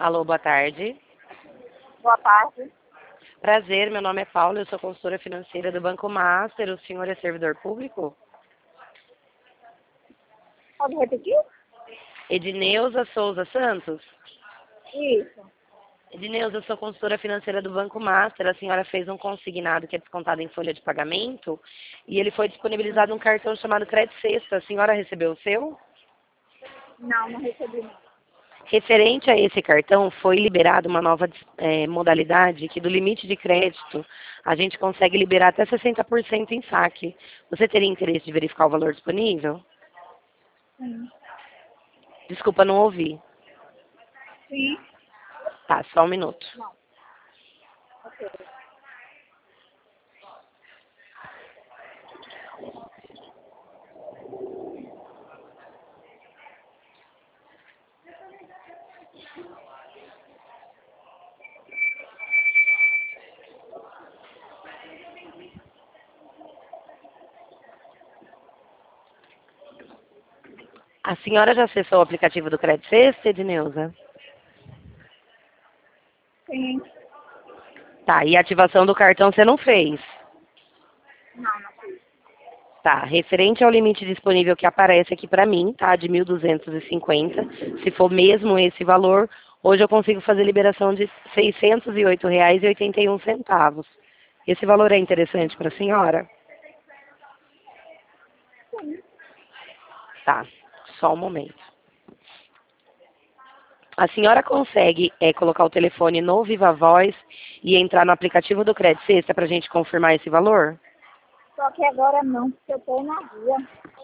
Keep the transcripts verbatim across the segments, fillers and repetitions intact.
Alô, boa tarde. Boa tarde. Prazer, meu nome é Paula, eu sou consultora financeira do Banco Master. O senhor é servidor público? Pode repetir? Edneuza Souza Santos? Isso. Edneuza, eu sou consultora financeira do Banco Master. A senhora fez um consignado que é descontado em folha de pagamento e ele foi disponibilizado um cartão chamado Crédito Sexta. A senhora recebeu o seu? Não, não recebi não. Referente a esse cartão, foi liberada uma nova eh, modalidade que do limite de crédito a gente consegue liberar até sessenta por cento em saque. Você teria interesse de verificar o valor disponível? Sim. Desculpa, não ouvi. Sim. Tá, só um minuto. Não. Ok. A senhora já acessou o aplicativo do Crédito Sexta, Edneuza? Sim. Tá, e a ativação do cartão você não fez? Não, não fiz. Tá, referente ao limite disponível que aparece aqui pra mim, tá, de mil duzentos e cinquenta, se for mesmo esse valor, hoje eu consigo fazer liberação de seiscentos e oito reais e oitenta e um centavos. Esse valor é interessante para a senhora? Sim. Tá, só um momento. A senhora consegue é, colocar o telefone no Viva Voz e entrar no aplicativo do Crédito Sexta para a gente confirmar esse valor? Só que agora não, porque eu estou na rua.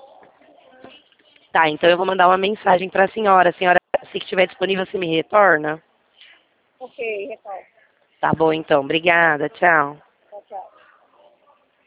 Tá, então eu vou mandar uma mensagem para a senhora. A senhora, se estiver disponível, você me retorna? Ok, retorno. Tá bom, então. Obrigada. Tchau.